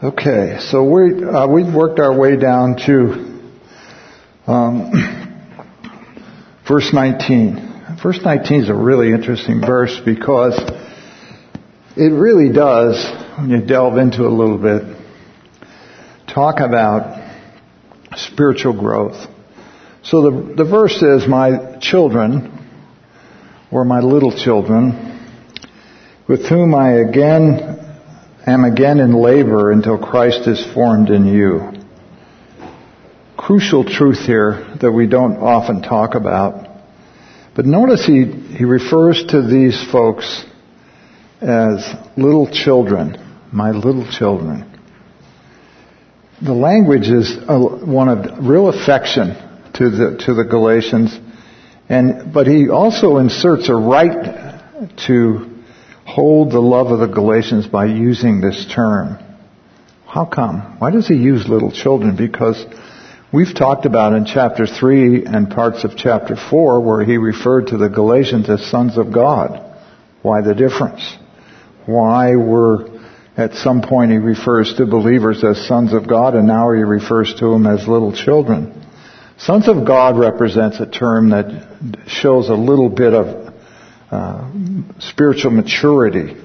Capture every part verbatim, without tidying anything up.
Okay, so we uh, we've worked our way down to um, verse nineteen. Verse nineteen is a really interesting verse because it really does, when you delve into it a little bit, talk about spiritual growth. So the the verse is, "My children, or my little children, with whom I again am again in labor until Christ is formed in you." Crucial truth here that we don't often talk about. But notice he, he refers to these folks as little children, my little children. The language is a, one of real affection to the to the Galatians, and but he also inserts a right to hold the love of the Galatians by using this term. How come? Why does he use little children? Because we've talked about in chapter three and parts of chapter four where he referred to the Galatians as sons of God. Why the difference? Why were, at some point he refers to believers as sons of God, and now he refers to them as little children? Sons of God represents a term that shows a little bit of Uh, spiritual maturity.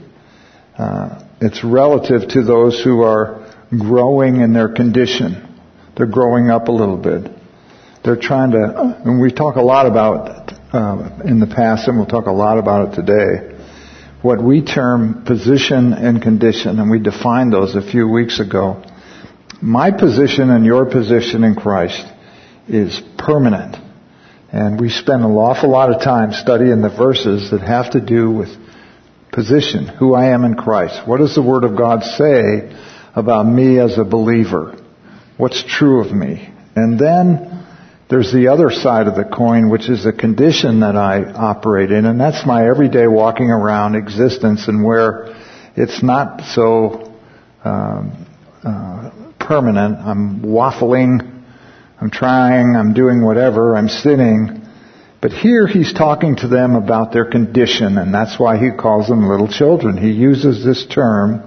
Uh, it's relative to those who are growing in their condition. They're growing up a little bit. They're trying to, and we talk a lot about uh, in the past, and we'll talk a lot about it today, what we term position and condition, and we defined those a few weeks ago. My position and your position in Christ is permanent. And we spend an awful lot of time studying the verses that have to do with position, who I am in Christ. What does the Word of God say about me as a believer? What's true of me? And then there's the other side of the coin, which is the condition that I operate in, and that's my everyday walking around existence, and where it's not so um, uh, permanent. I'm waffling. I'm trying, I'm doing whatever, I'm sinning. But here he's talking to them about their condition, and that's why he calls them little children. He uses this term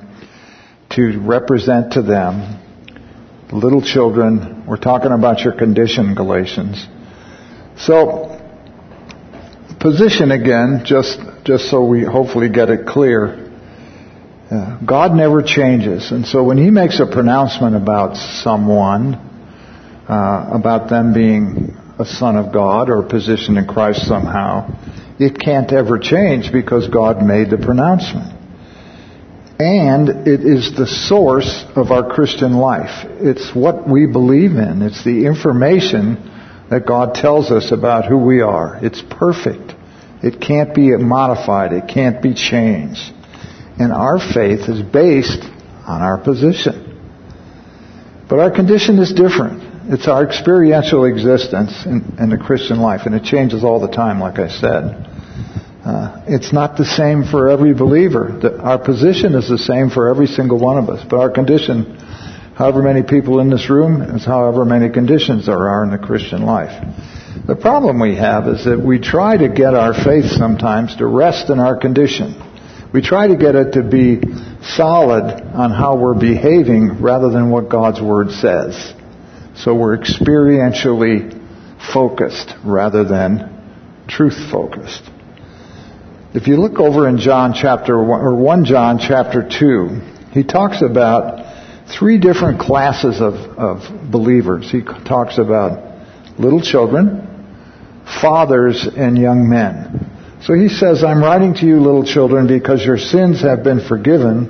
to represent to them, little children, we're talking about your condition, Galatians. So, position again, just, just so we hopefully get it clear. Uh, God never changes, and so when he makes a pronouncement about someone, Uh, about them being a son of God or a position in Christ somehow, it can't ever change because God made the pronouncement. And it is the source of our Christian life. It's what we believe in. It's the information that God tells us about who we are. It's perfect. It can't be modified. It can't be changed. And our faith is based on our position. But our condition is different. It's our experiential existence in, in the Christian life, and it changes all the time, like I said. Uh, it's not the same for every believer. The, our position is the same for every single one of us, but our condition, however many people in this room, is however many conditions there are in the Christian life. The problem we have is that we try to get our faith sometimes to rest in our condition. We try to get it to be solid on how we're behaving rather than what God's Word says. So we're experientially focused rather than truth-focused. If you look over in John chapter one, or First John chapter two, he talks about three different classes of, of believers. He talks about little children, fathers, and young men. So he says, "I'm writing to you, little children, because your sins have been forgiven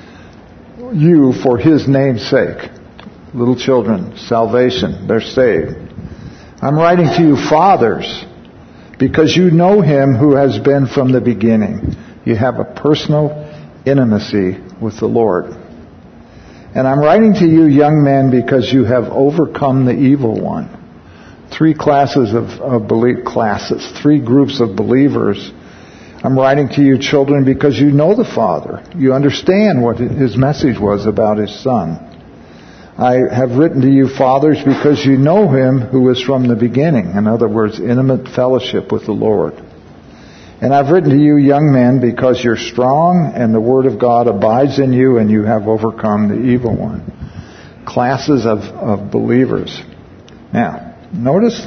you for his name's sake." Little children, salvation, they're saved. "I'm writing to you, fathers, because you know him who has been from the beginning." You have a personal intimacy with the Lord. "And I'm writing to you, young men, because you have overcome the evil one." Three classes of, of belief classes, three groups of believers. "I'm writing to you, children, because you know the Father. You understand what his message was about his Son. I have written to you, fathers, because you know him who is from the beginning." In other words, intimate fellowship with the Lord. "And I've written to you, young men, because you're strong and the word of God abides in you and you have overcome the evil one." classes of, of believers. Now, notice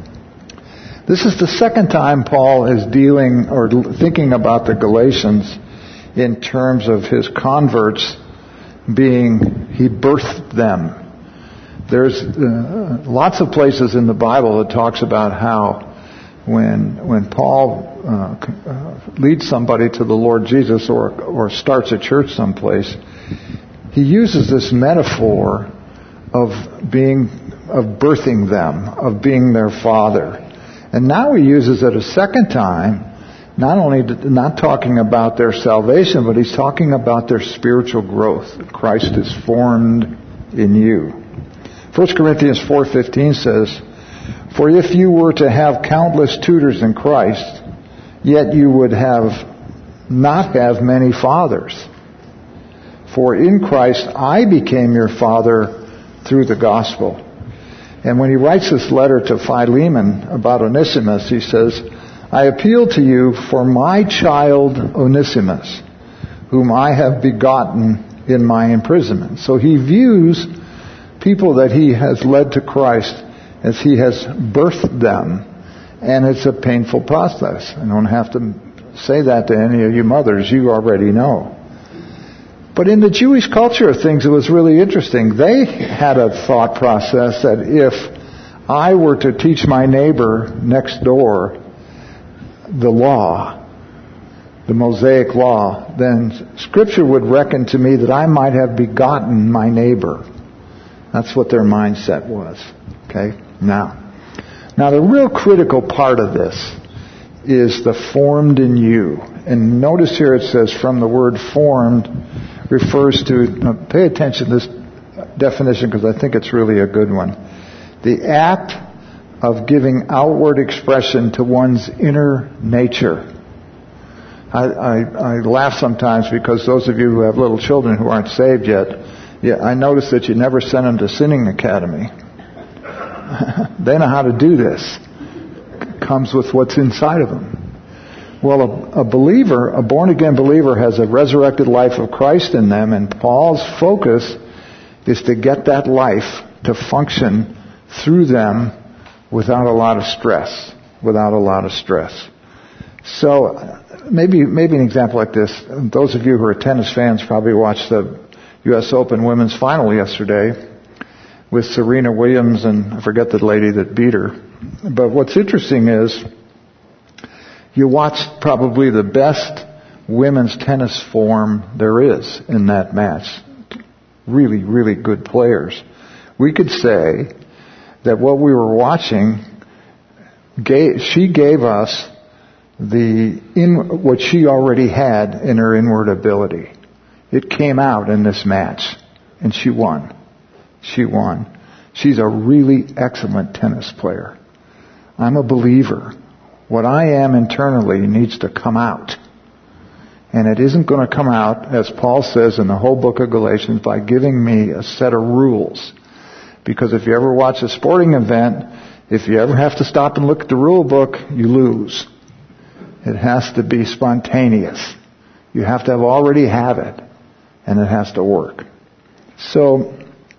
this is the second time Paul is dealing or thinking about the Galatians in terms of his converts being, he birthed them. There's uh, lots of places in the Bible that talks about how when when Paul uh, uh, leads somebody to the Lord Jesus or or starts a church someplace, he uses this metaphor of being of birthing them, of being their father. And now he uses it a second time, not only to, not talking about their salvation, but he's talking about their spiritual growth. Christ is formed in you. First Corinthians four fifteen says, "For if you were to have countless tutors in Christ, yet you would have not have many fathers. For in Christ I became your father through the gospel." And when he writes this letter to Philemon about Onesimus, he says, "I appeal to you for my child Onesimus, whom I have begotten in my imprisonment." So he views people that he has led to Christ as he has birthed them, and it's a painful process. I don't have to say that to any of you mothers. You already know. But in the Jewish culture of things, it was really interesting. They had a thought process that if I were to teach my neighbor next door the law, the Mosaic law, then Scripture would reckon to me that I might have begotten my neighbor. That's what their mindset was. Okay? Now, now the real critical part of this is the formed in you. And notice here it says from the word formed refers to, now pay attention to this definition because I think it's really a good one. The act of giving outward expression to one's inner nature. I, I, I laugh sometimes because those of you who have little children who aren't saved yet, yeah, I notice that you never send them to Sinning Academy. They know how to do this. It comes with what's inside of them. Well, a, a believer, a born-again believer, has a resurrected life of Christ in them, and Paul's focus is to get that life to function through them without a lot of stress. Without a lot of stress. So, maybe maybe an example like this. Those of you who are tennis fans probably watched the U S Open women's final yesterday with Serena Williams and I forget the lady that beat her. But what's interesting is you watched probably the best women's tennis form there is in that match. Really, really good players. We could say that what we were watching, gave, she gave us the in, what she already had in her inward ability. It came out in this match, and she won. She won. She's a really excellent tennis player. I'm a believer. What I am internally needs to come out. And it isn't going to come out, as Paul says in the whole book of Galatians, by giving me a set of rules. Because if you ever watch a sporting event, if you ever have to stop and look at the rule book, you lose. It has to be spontaneous. You have to have already have it. And it has to work. So,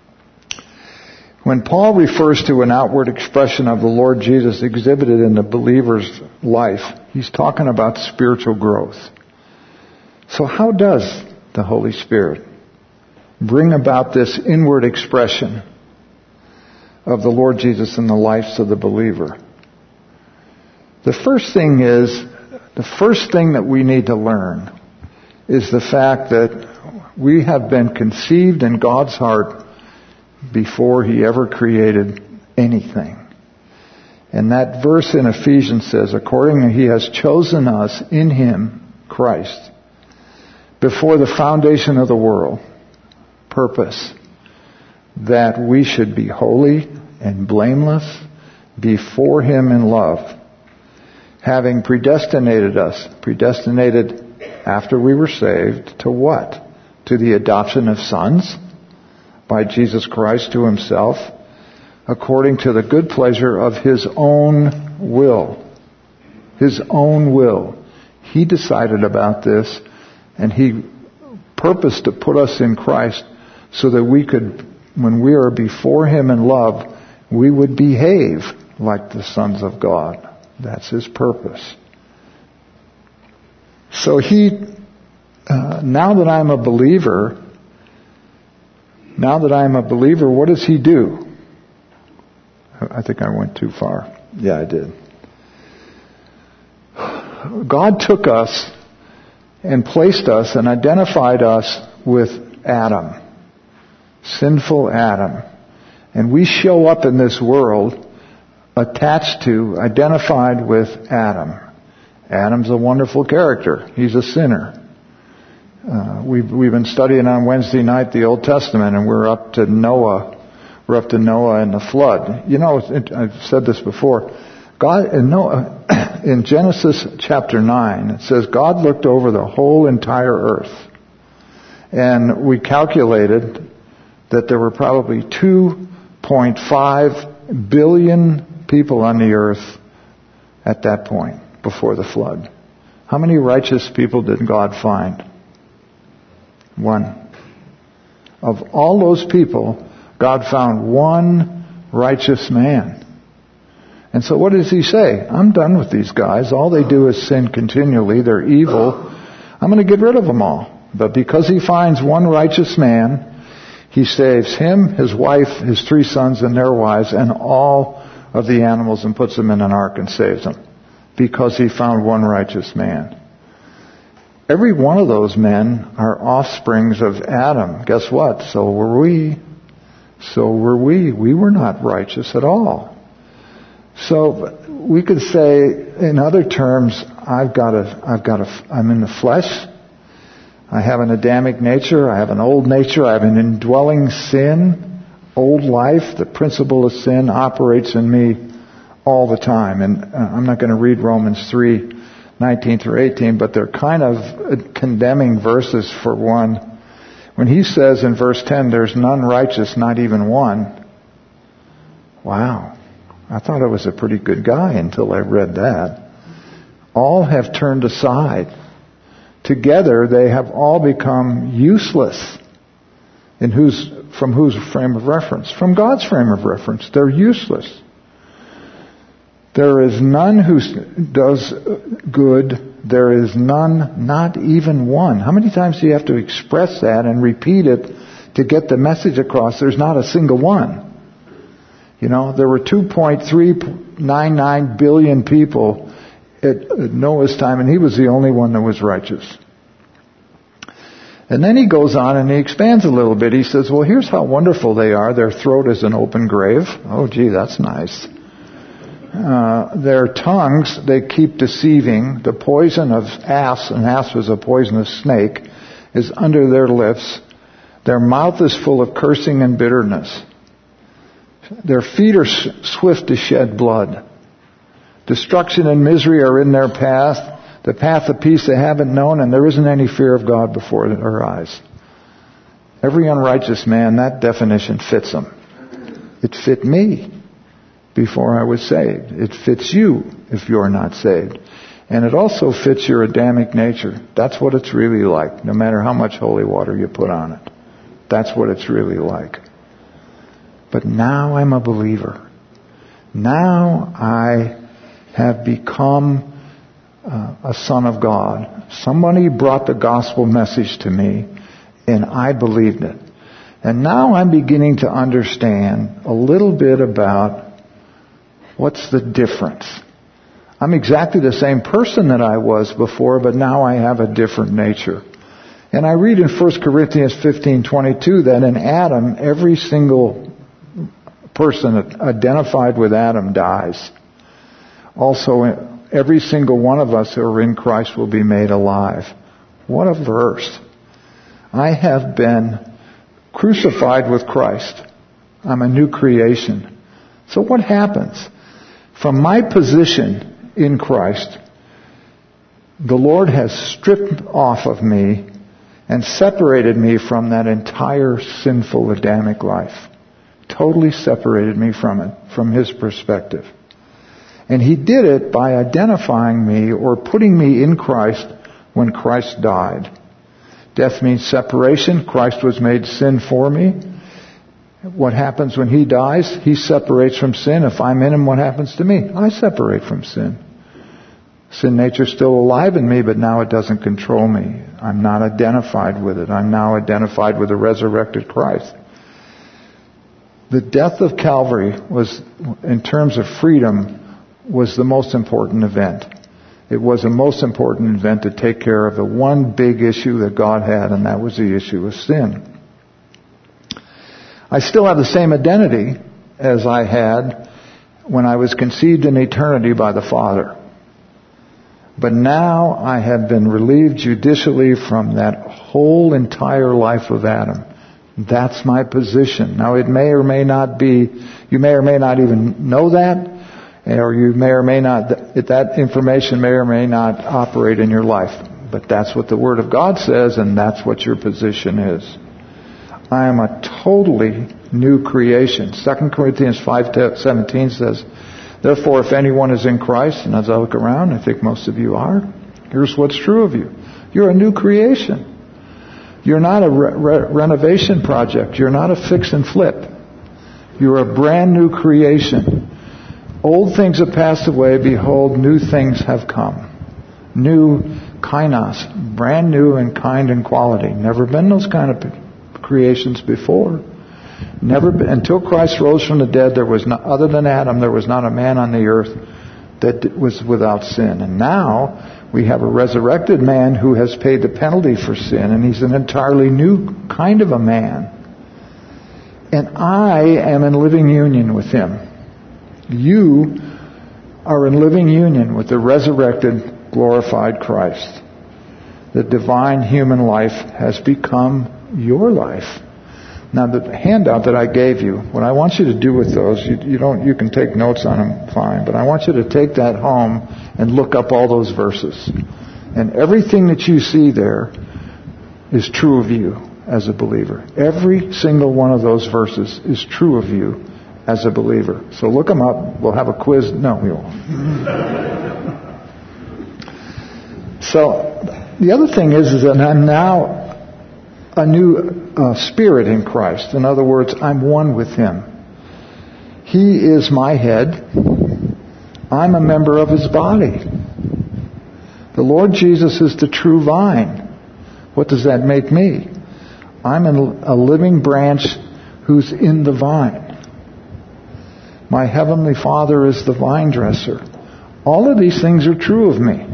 when Paul refers to an outward expression of the Lord Jesus exhibited in the believer's life, he's talking about spiritual growth. So how does the Holy Spirit bring about this inward expression of the Lord Jesus in the lives of the believer? The first thing is, the first thing that we need to learn is the fact that we have been conceived in God's heart before He ever created anything. And that verse in Ephesians says, accordingly He has chosen us in Him, Christ, before the foundation of the world. Purpose, that we should be holy and blameless before Him in love, having predestinated us, predestinated after we were saved, to what? To the adoption of sons by Jesus Christ to Himself, according to the good pleasure of His own will. His own will. He decided about this, and He purposed to put us in Christ so that we could when we are before Him in love, we would behave like the sons of God. That's His purpose. So He, uh, now that I'm a believer, now that I'm a believer, what does He do? I think I went too far. Yeah, I did. God took us and placed us and identified us with Adam, sinful Adam. And we show up in this world attached to, identified with Adam. Adam's a wonderful character. He's a sinner. Uh, we've, we've been studying on Wednesday night the Old Testament, and we're up to Noah. We're up to Noah and the flood. You know, I've said this before. God, in Noah, in Genesis chapter nine, it says God looked over the whole entire earth. And we calculated that there were probably two point five billion people on the earth at that point, before the flood. How many righteous people did God find? One. Of all those people, God found one righteous man. And so what does He say? I'm done with these guys. All they do is sin continually. They're evil. I'm going to get rid of them all. But because He finds one righteous man, He saves him, his wife, his three sons and their wives, and all of the animals, and puts them in an ark and saves them. Because He found one righteous man. Every one of those men are offsprings of Adam. Guess what? So were we. So were we. We were not righteous at all. So we could say, in other terms, I've got a, I've got a, I'm in the flesh. I have an Adamic nature. I have an old nature. I have an indwelling sin, old life. The principle of sin operates in me all the time. And uh, I'm not going to read Romans three, nineteen through eighteen, but they're kind of condemning verses for one. When he says in verse ten, there's none righteous, not even one. Wow. I thought I was a pretty good guy until I read that. All have turned aside. Together they have all become useless. In whose, from whose frame of reference? From God's frame of reference. They're useless. There is none who does good. There is none, not even one. How many times do you have to express that and repeat it to get the message across? There's not a single one. You know, there were two point three nine nine billion people at Noah's time, and he was the only one that was righteous. And then he goes on and he expands a little bit. He says, well, here's how wonderful they are. Their throat is an open grave. Oh, gee, that's nice. Uh, their tongues, they keep deceiving. The poison of asps, and asp is a poisonous snake, is under their lips. Their mouth is full of cursing and bitterness. Their feet are swift to shed blood. Destruction and misery are in their path. The path of peace they haven't known, and there isn't any fear of God before their eyes. Every unrighteous man, that definition fits them. It fit me before I was saved. It fits you if you're not saved. And it also fits your Adamic nature. That's what it's really like, no matter how much holy water you put on it. That's what it's really like. But now I'm a believer. Now I have become uh, a son of God. Somebody brought the gospel message to me, and I believed it. And now I'm beginning to understand a little bit about what's the difference. I'm exactly the same person that I was before, but now I have a different nature. And I read in First Corinthians fifteen twenty-two that in Adam, every single person identified with Adam dies. Also, every single one of us who are in Christ will be made alive. What a verse. I have been crucified with Christ. I'm a new creation. So what happens? From my position in Christ, the Lord has stripped off of me and separated me from that entire sinful Adamic life. Totally separated me from it, from His perspective. And He did it by identifying me or putting me in Christ when Christ died. Death means separation. Christ was made sin for me. What happens when He dies? He separates from sin. If I'm in Him, what happens to me? I separate from sin. Sin nature's still alive in me, but now it doesn't control me. I'm not identified with it. I'm now identified with the resurrected Christ. The death of Calvary was, in terms of freedom, was the most important event. It was the most important event to take care of the one big issue that God had, and that was the issue of sin. I still have the same identity as I had when I was conceived in eternity by the Father. But now I have been relieved judicially from that whole entire life of Adam. That's my position. Now it may or may not be, you may or may not even know that, or you may or may not, that information may or may not operate in your life. But that's what the Word of God says, and that's what your position is. I am a totally new creation. Second Corinthians five seventeen says, therefore, if anyone is in Christ, and as I look around, I think most of you are, here's what's true of you. You're a new creation. You're not a re- re- renovation project. You're not a fix and flip. You're a brand new creation. Old things have passed away. Behold, new things have come. New kainos. Brand new in kind and quality. Never been those kind of creations before. Never been, until Christ rose from the dead, there was not, other than Adam, there was not a man on the earth that was without sin. And now we have a resurrected man who has paid the penalty for sin, and he's an entirely new kind of a man. And I am in living union with him. You are in living union with the resurrected, glorified Christ. The divine human life has become your life. Now, the handout that I gave you, what I want you to do with those, you, you don't, you can take notes on them, fine, but I want you to take that home and look up all those verses. And everything that you see there is true of you as a believer. Every single one of those verses is true of you as a believer. So look them up. We'll have a quiz. No, we won't. So the other thing is, is that I'm now a new uh, spirit in Christ. In other words, I'm one with Him. He is my head. I'm a member of His body. The Lord Jesus is the true vine. What does that make me? I'm a living branch who's in the vine. My Heavenly Father is the vine dresser. All of these things are true of me.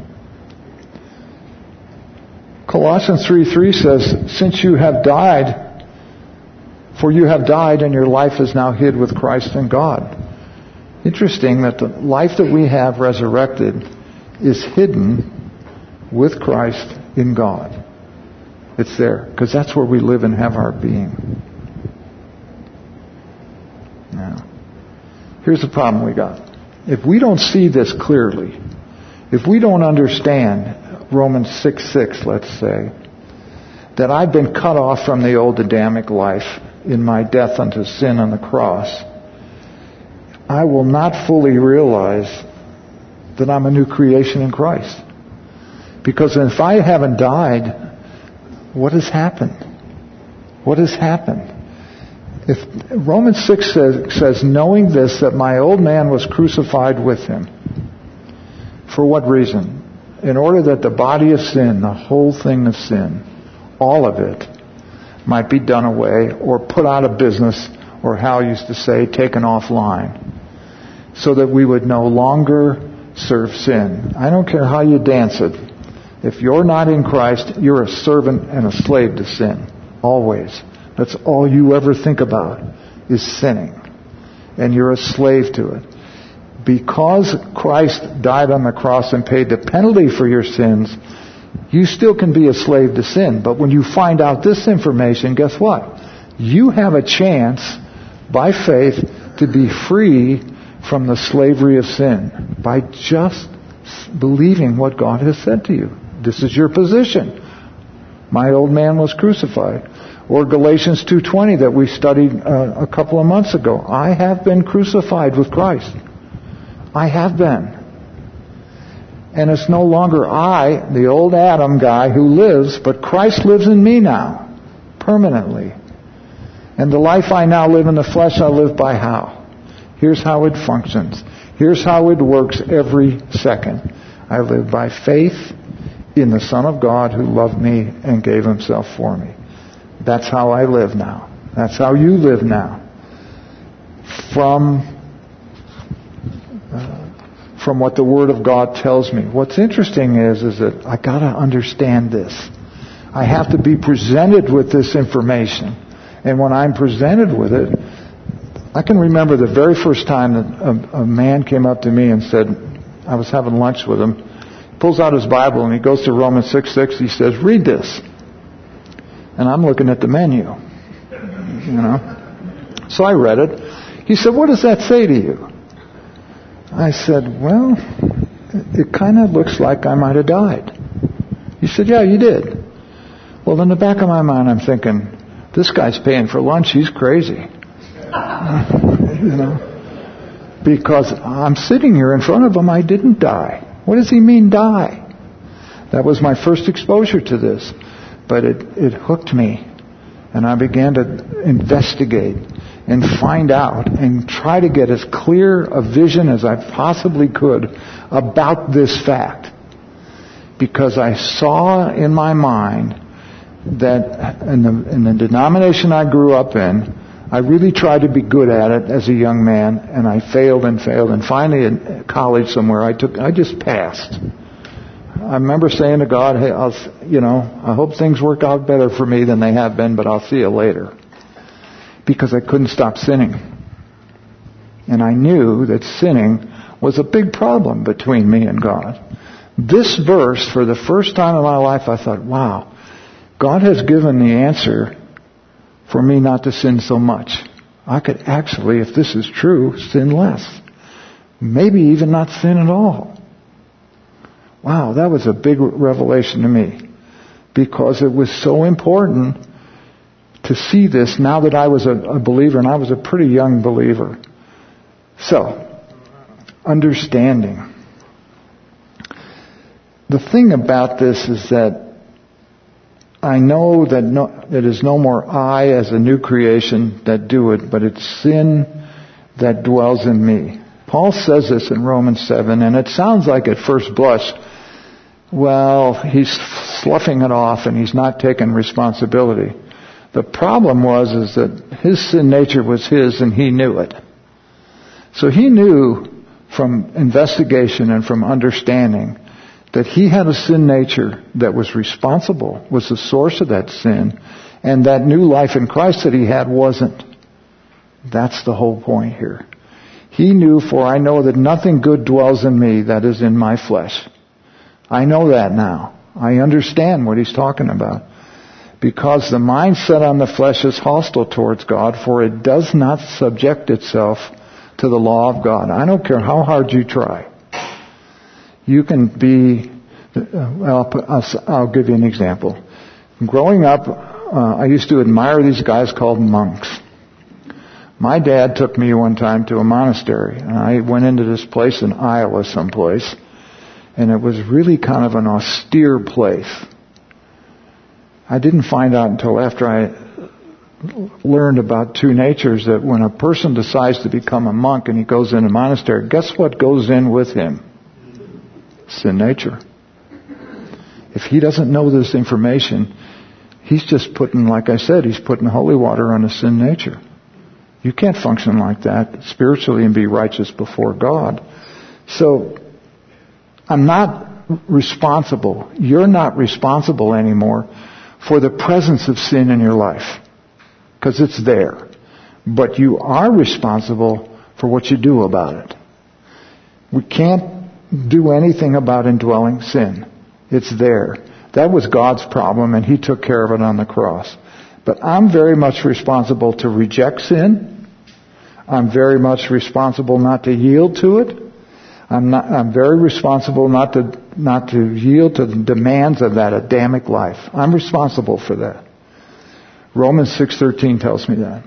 Colossians three three says, since you have died, for you have died and your life is now hid with Christ in God. Interesting that the life that we have resurrected is hidden with Christ in God. It's there, because that's where we live and have our being. Now, here's the problem we got. If we don't see this clearly, if we don't understand Romans six six, let's say, that I've been cut off from the old Adamic life in my death unto sin on the cross, I will not fully realize that I'm a new creation in Christ. Because if I haven't died, what has happened? What has happened? If Romans six says, says, knowing this, that my old man was crucified with him. For what reason? In order that the body of sin, the whole thing of sin, all of it, might be done away or put out of business, or Hal used to say, taken offline, so that we would no longer serve sin. I don't care how you dance it. If you're not in Christ, you're a servant and a slave to sin. Always. That's all you ever think about is sinning. And you're a slave to it. Because Christ died on the cross and paid the penalty for your sins, you still can be a slave to sin. But when you find out this information, guess what? You have a chance, by faith, to be free from the slavery of sin by just believing what God has said to you. This is your position. My old man was crucified. Or Galatians two twenty that we studied uh, a couple of months ago. I have been crucified with Christ. I have been. And it's no longer I, the old Adam guy, who lives, but Christ lives in me now, permanently. And the life I now live in the flesh, I live by how? Here's how it functions. Here's how it works every second. I live by faith in the Son of God who loved me and gave himself for me. That's how I live now. That's how you live now. From, uh, from what the Word of God tells me. What's interesting is, is that I gotta understand this. I have to be presented with this information. And when I'm presented with it, I can remember the very first time that a, a man came up to me and said, I was having lunch with him, pulls out his Bible and he goes to Romans six six. He says, read this. And I'm looking at the menu, you know. So I read it. He said, what does that say to you? I said, well, it kind of looks like I might have died. He said, yeah, you did. Well, in the back of my mind, I'm thinking, this guy's paying for lunch. He's crazy. You know, because I'm sitting here in front of him. I didn't die. What does he mean, die? That was my first exposure to this. But it, it hooked me. And I began to investigate and find out and try to get as clear a vision as I possibly could about this fact. Because I saw in my mind that in the, in the denomination I grew up in, I really tried to be good at it as a young man, and I failed and failed. And finally, in college somewhere, I took, I just passed. I remember saying to God, "Hey, I'll, you know, I hope things work out better for me than they have been, but I'll see you later," because I couldn't stop sinning, and I knew that sinning was a big problem between me and God. This verse, for the first time in my life, I thought, "Wow, God has given the answer for me not to sin so much. I could actually, if this is true, sin less. Maybe even not sin at all." Wow, that was a big revelation to me, because it was so important to see this now that I was a, a believer, and I was a pretty young believer. So, understanding. The thing about this is that I know that no, it is no more I as a new creation that do it, but it's sin that dwells in me. Paul says this in Romans seven, and it sounds like at first blush, well, he's sloughing it off and he's not taking responsibility. The problem was is that his sin nature was his and he knew it. So he knew from investigation and from understanding that he had a sin nature that was responsible, was the source of that sin, and that new life in Christ that he had wasn't. That's the whole point here. He knew, for I know that nothing good dwells in me, that is in my flesh. I know that now. I understand what he's talking about. Because the mind set on the flesh is hostile towards God, for it does not subject itself to the law of God. I don't care how hard you try. You can be, well, I'll, I'll give you an example. Growing up, uh, I used to admire these guys called monks. My dad took me one time to a monastery, and I went into this place in Iowa someplace, and it was really kind of an austere place. I didn't find out until after I learned about two natures, that when a person decides to become a monk and he goes in a monastery, guess what goes in with him? Sin nature. If he doesn't know this information, he's just putting, like I said, he's putting holy water on a sin nature. You can't function like that spiritually and be righteous before God. So, I'm not responsible. You're not responsible anymore for the presence of sin in your life, because it's there. But you are responsible for what you do about it. We can't do anything about indwelling sin. It's there. That was God's problem, and He took care of it on the cross. But I'm very much responsible to reject sin. I'm very much responsible not to yield to it. I'm not, I'm very responsible not to, not to yield to the demands of that Adamic life. I'm responsible for that. Romans six thirteen tells me that.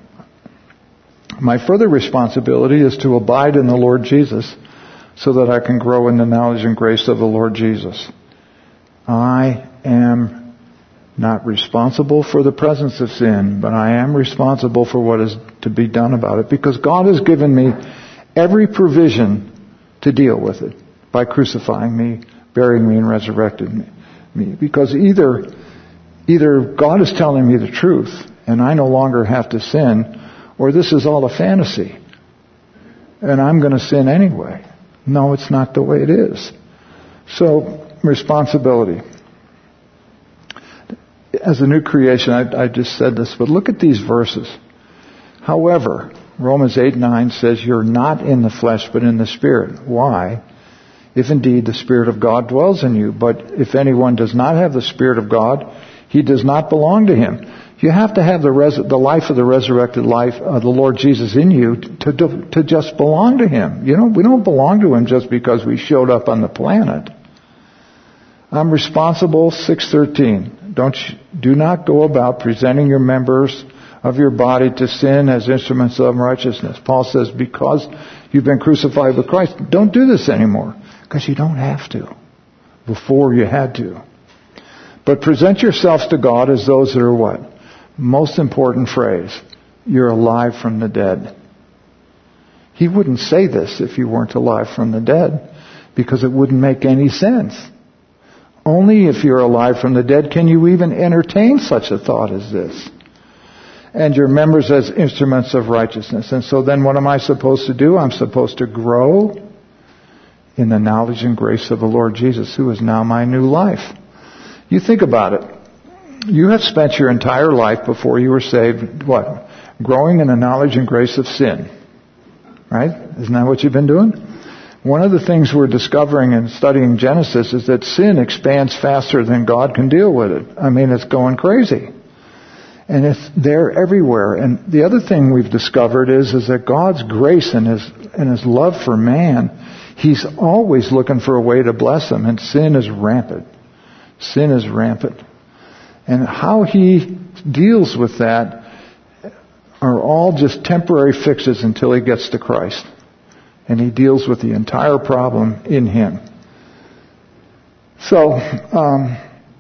My further responsibility is to abide in the Lord Jesus, so that I can grow in the knowledge and grace of the Lord Jesus. I am Not responsible for the presence of sin, but I am responsible for what is to be done about it, because God has given me every provision to deal with it by crucifying me, burying me, and resurrecting me. Because either, either God is telling me the truth, and I no longer have to sin, or this is all a fantasy, and I'm going to sin anyway. No, it's not the way it is. So, responsibility. As a new creation, I, I just said this, but look at these verses. However, Romans eight nine says, you're not in the flesh, but in the Spirit. Why? If indeed the Spirit of God dwells in you. But if anyone does not have the Spirit of God, he does not belong to him. You have to have the, res- the life of the resurrected life of the Lord Jesus in you to, to, to just belong to him. You know, we don't belong to him just because we showed up on the planet. I'm responsible, six thirteen. Don't you, do not go about presenting your members of your body to sin as instruments of unrighteousness. Paul says, because you've been crucified with Christ, don't do this anymore. Because you don't have to. Before you had to. But present yourselves to God as those that are what? Most important phrase. You're alive from the dead. He wouldn't say this if you weren't alive from the dead, because it wouldn't make any sense. Only if you're alive from the dead can you even entertain such a thought as this. And your members as instruments of righteousness. And so then what am I supposed to do? I'm supposed to grow in the knowledge and grace of the Lord Jesus, who is now my new life. You think about it. You have spent your entire life before you were saved, what? Growing in the knowledge and grace of sin. Right? Isn't that what you've been doing? One of the things we're discovering in studying Genesis is that sin expands faster than God can deal with it. I mean, it's going crazy. And it's there everywhere. And the other thing we've discovered is, is that God's grace and His, and His love for man, He's always looking for a way to bless them. And sin is rampant. Sin is rampant. And how He deals with that are all just temporary fixes until He gets to Christ. And He deals with the entire problem in Him. So, um,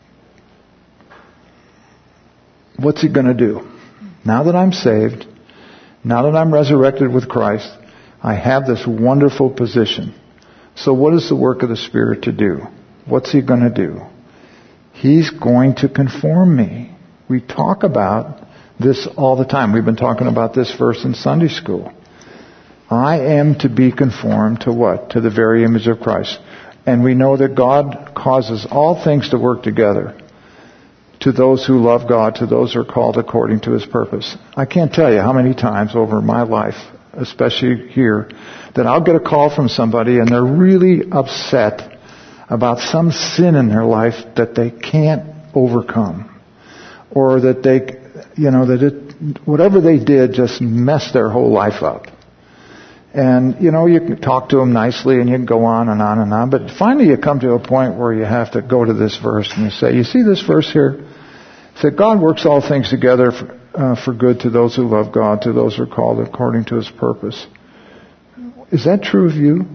what's He going to do? Now that I'm saved, now that I'm resurrected with Christ, I have this wonderful position. So what is the work of the Spirit to do? What's He going to do? He's going to conform me. We talk about this all the time. We've been talking about this verse in Sunday school. I am to be conformed to what? To the very image of Christ. And we know that God causes all things to work together to those who love God, to those who are called according to His purpose. I can't tell you how many times over my life, especially here, that I'll get a call from somebody and they're really upset about some sin in their life that they can't overcome. Or that they, you know, that it, whatever they did just messed their whole life up. And, you know, you can talk to them nicely and you can go on and on and on. But finally you come to a point where you have to go to this verse and you say, you see this verse here? It said, God works all things together for, uh, for good to those who love God, to those who are called according to His purpose. Is that true of you?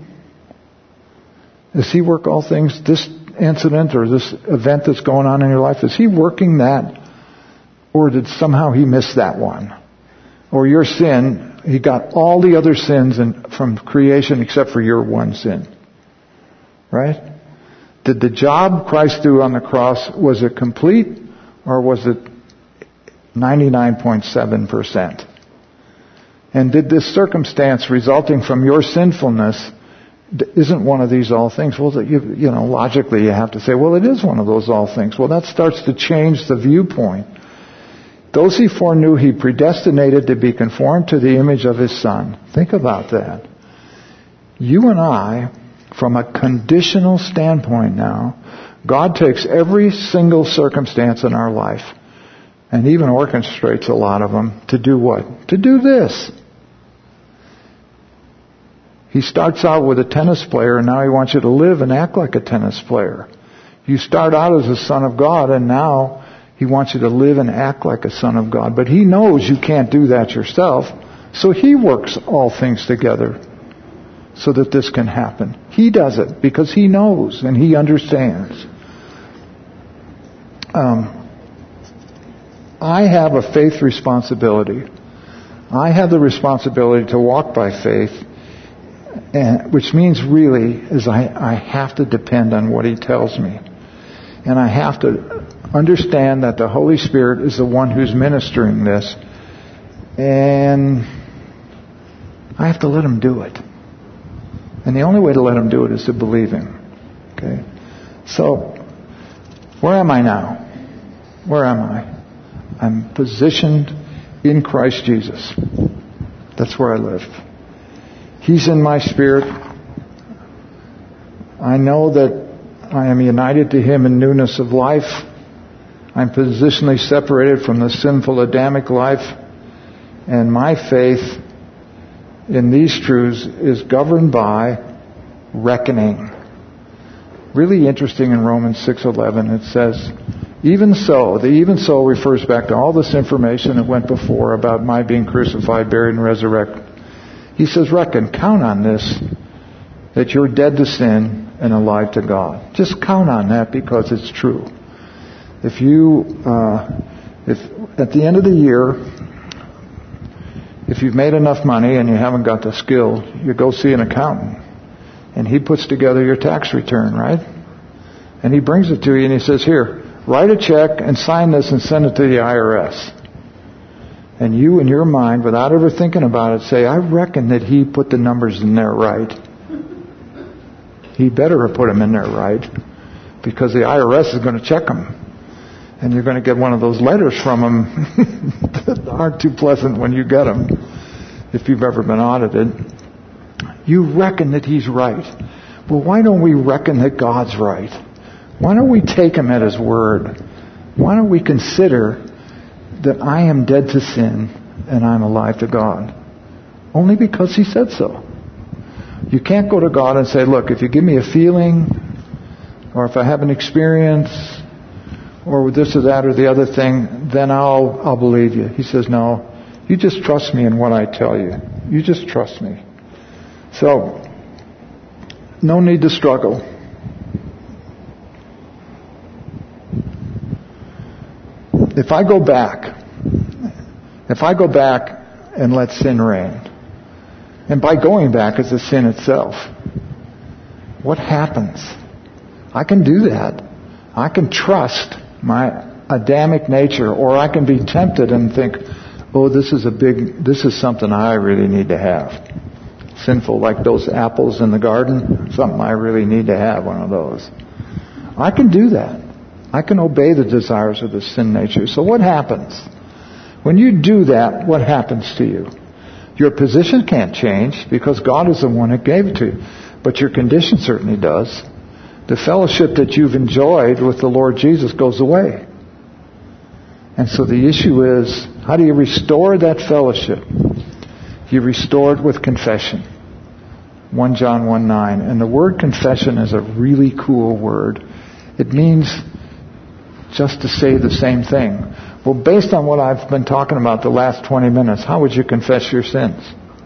Does He work all things? This incident or this event that's going on in your life, is He working that? Or did somehow He miss that one? Or your sin, He got all the other sins in, from creation except for your one sin. Right? Did the job Christ do on the cross, was it complete or was it ninety-nine point seven percent? And did this circumstance resulting from your sinfulness, isn't one of these all things? Well, you, you know, logically you have to say, well, it is one of those all things. Well, that starts to change the viewpoint. Those He foreknew, He predestinated to be conformed to the image of His Son. Think about that. You and I, from a conditional standpoint now, God takes every single circumstance in our life and even orchestrates a lot of them to do what? To do this. He starts out with a tennis player and now He wants you to live and act like a tennis player. You start out as a son of God and now He wants you to live and act like a son of God. But He knows you can't do that yourself. So He works all things together so that this can happen. He does it because He knows and He understands. Um, I have a faith responsibility. I have the responsibility to walk by faith, and, which means really is I, I have to depend on what He tells me. And I have to understand that the Holy Spirit is the one who's ministering this. And I have to let Him do it. And the only way to let Him do it is to believe Him. Okay? So, where am I now? Where am I? I'm positioned in Christ Jesus. That's where I live. He's in my spirit. I know that I am united to Him in newness of life. I'm positionally separated from the sinful Adamic life. And my faith in these truths is governed by reckoning. Really interesting in Romans six eleven, it says, even so, the even so refers back to all this information that went before about my being crucified, buried, and resurrected. He says, reckon, count on this, that you're dead to sin and alive to God. Just count on that because it's true. If you, uh, if at the end of the year, if you've made enough money and you haven't got the skill, you go see an accountant. And he puts together your tax return, right? And he brings it to you and he says, here, write a check and sign this and send it to the I R S. And you, in your mind, without ever thinking about it, say, I reckon that he put the numbers in there right. He better have put them in there right, because the I R S is going to check them. And you're going to get one of those letters from them that aren't too pleasant when you get them, if you've ever been audited. You reckon that he's right. Well, why don't we reckon that God's right? Why don't we take Him at His word? Why don't we consider that I am dead to sin and I'm alive to God? Only because He said so. You can't go to God and say, look, if you give me a feeling, or if I have an experience, or this or that or the other thing, then I'll I'll believe you. He says, no, you just trust me in what I tell you. You just trust me. So, no need to struggle. If I go back, if I go back and let sin reign, and by going back is the sin itself, what happens? I can do that. I can trust my Adamic nature, or I can be tempted and think, oh, this is a big, this is something I really need to have. Sinful, like those apples in the garden, something I really need to have, one of those. I can do that. I can obey the desires of the sin nature. So what happens? When you do that, what happens to you? Your position can't change because God is the one that gave it to you. But your condition certainly does. The fellowship that you've enjoyed with the Lord Jesus goes away. And so the issue is, how do you restore that fellowship? You restore it with confession. First John one nine. And the word confession is a really cool word. It means just to say the same thing. Well, based on what I've been talking about the last twenty minutes, how would you confess your sins?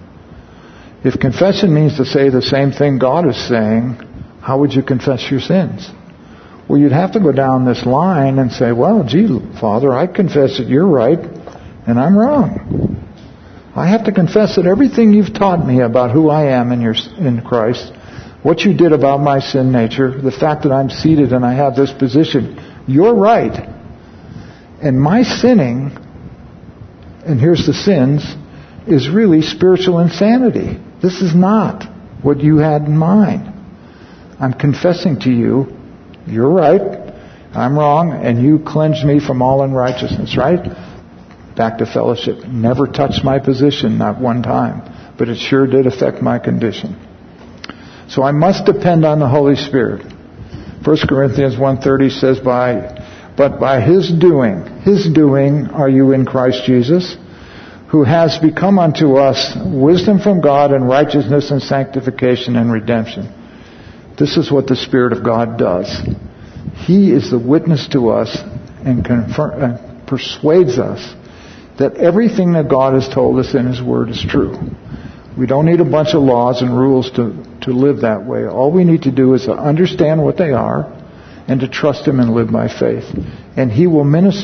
If confession means to say the same thing God is saying, how would you confess your sins? Well, you'd have to go down this line and say, well, gee, Father, I confess that you're right and I'm wrong. I have to confess that everything you've taught me about who I am in your, in Christ, what you did about my sin nature, the fact that I'm seated and I have this position, you're right. And my sinning, and here's the sins, is really spiritual insanity. This is not what you had in mind. I'm confessing to you, you're right, I'm wrong, and you cleanse me from all unrighteousness, right? Back to fellowship. Never touched my position, not one time. But it sure did affect my condition. So I must depend on the Holy Spirit. First Corinthians one thirty says, by, but by His doing, His doing are you in Christ Jesus, who has become unto us wisdom from God and righteousness and sanctification and redemption. This is what the Spirit of God does. He is the witness to us and confirm, uh, persuades us that everything that God has told us in His Word is true. We don't need a bunch of laws and rules to, to live that way. All we need to do is to understand what they are and to trust Him and live by faith. And He will minister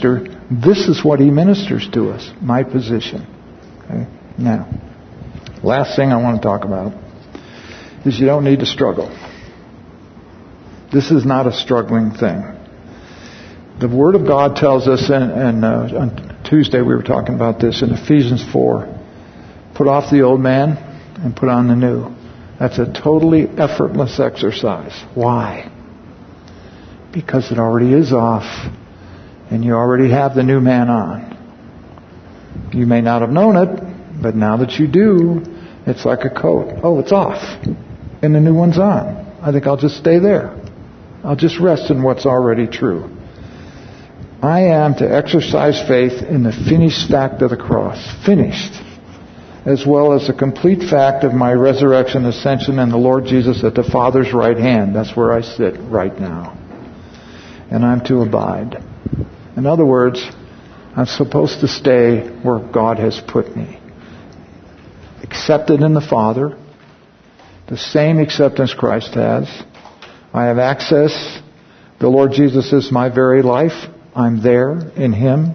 This is what he ministers to us, my position. Okay? Now, last thing I want to talk about is you don't need to struggle. This is not a struggling thing. The Word of God tells us, and, and uh, on Tuesday we were talking about this in Ephesians four, put off the old man and put on the new. That's a totally effortless exercise. Why? Because it already is off, and you already have the new man on. You may not have known it, but now that you do, it's like a coat. Oh, it's off, and the new one's on. I think I'll just stay there. I'll just rest in what's already true. I am to exercise faith in the finished fact of the cross. Finished. As well as the complete fact of my resurrection, ascension, and the Lord Jesus at the Father's right hand. That's where I sit right now. And I'm to abide. In other words, I'm supposed to stay where God has put me. Accepted in the Father. The same acceptance Christ has. I have access. The Lord Jesus is my very life. I'm there in Him.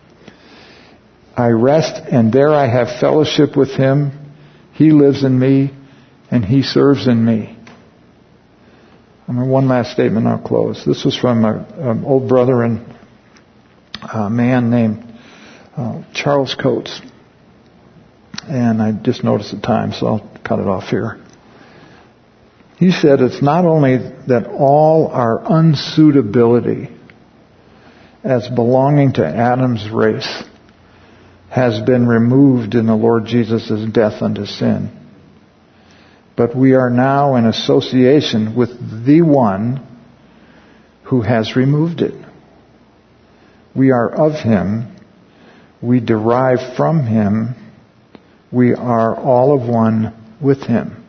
I rest, and there I have fellowship with Him. He lives in me, and He serves in me. I mean, one last statement, I'll close. This was from an old brother and a man named uh, Charles Coates. And I just noticed the time, so I'll cut it off here. He said it's not only that all our unsuitability as belonging to Adam's race has been removed in the Lord Jesus' death unto sin, but we are now in association with the one who has removed it. We are of Him. We derive from Him. We are all of one with Him.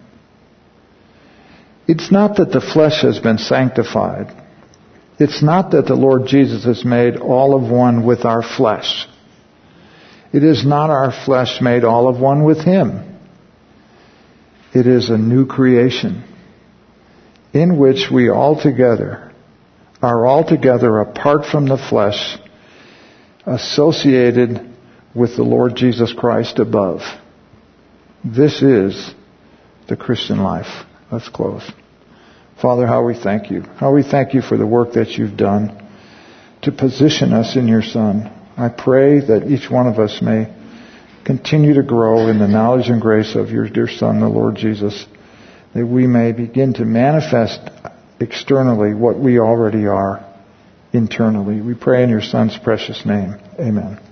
It's not that the flesh has been sanctified. It's not that the Lord Jesus has made all of one with our flesh. It is not our flesh made all of one with Him. It is a new creation in which we altogether are altogether apart from the flesh, associated with the Lord Jesus Christ above. This is the Christian life. Let's close. Father, how we thank You. How we thank You for the work that You've done to position us in Your Son. I pray that each one of us may continue to grow in the knowledge and grace of Your dear Son, the Lord Jesus, that we may begin to manifest externally what we already are internally. We pray in Your Son's precious name. Amen.